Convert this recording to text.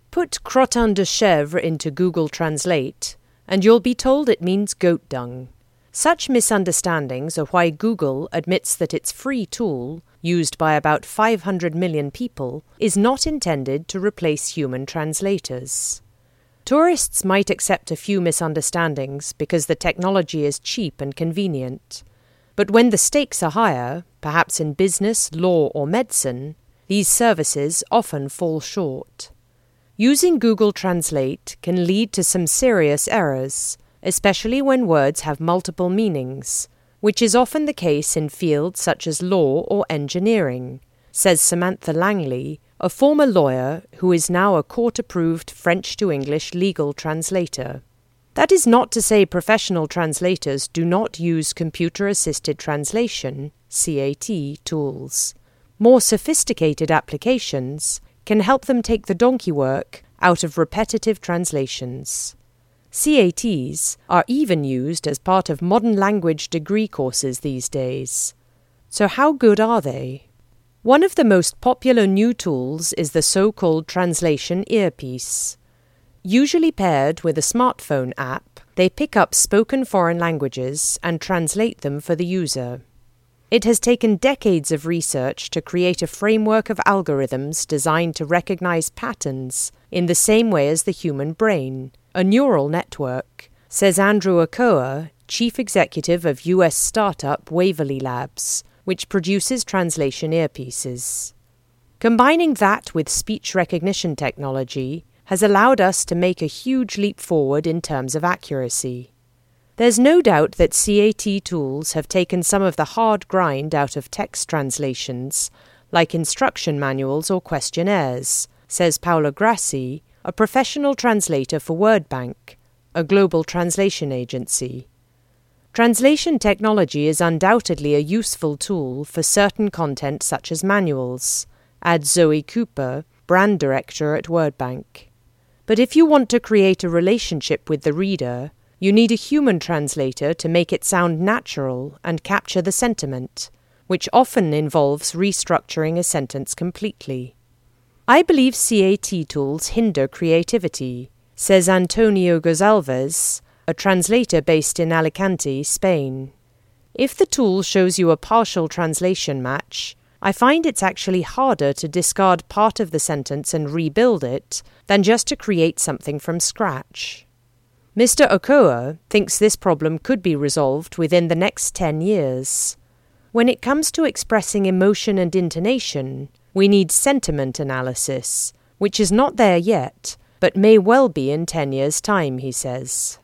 Put crottin de chèvre into Google Translate, and you'll be told it means goat dung. Such misunderstandings are why Google admits that its free tool, used by about 500 million people, is not intended to replace human translators. Tourists might accept a few misunderstandings because the technology is cheap and convenient. But when the stakes are higher, perhaps in business, law, or medicine, these services often fall short. Using Google Translate can lead to some serious errors, especially when words have multiple meanings, which is often the case in fields such as law or engineering, says Samantha Langley, a former lawyer who is now a court-approved French-to-English legal translator. That is not to say professional translators do not use computer-assisted translation, CAT, tools. More sophisticated applications can help them take the donkey work out of repetitive translations. CATs are even used as part of modern language degree courses these days. So how good are they? One of the most popular new tools is the so-called translation earpiece. Usually paired with a smartphone app, they pick up spoken foreign languages and translate them for the user. It has taken decades of research to create a framework of algorithms designed to recognize patterns in the same way as the human brain, a neural network, says Andrew Okoa, chief executive of US startup Waverly Labs, which produces translation earpieces. Combining that with speech recognition technology has allowed us to make a huge leap forward in terms of accuracy. There's no doubt that CAT tools have taken some of the hard grind out of text translations, like instruction manuals or questionnaires, says Paola Grassi, a professional translator for WordBank, a global translation agency. Translation technology is undoubtedly a useful tool for certain content such as manuals, adds Zoe Cooper, brand director at WordBank. But if you want to create a relationship with the reader, you need a human translator to make it sound natural and capture the sentiment, which often involves restructuring a sentence completely. I believe CAT tools hinder creativity, says Antonio Gonzalez, a translator based in Alicante, Spain. If the tool shows you a partial translation match, I find it's actually harder to discard part of the sentence and rebuild it than just to create something from scratch. Mr. Okoa thinks this problem could be resolved within the next 10 years. When it comes to expressing emotion and intonation, we need sentiment analysis, which is not there yet, but may well be in 10 years' time, he says.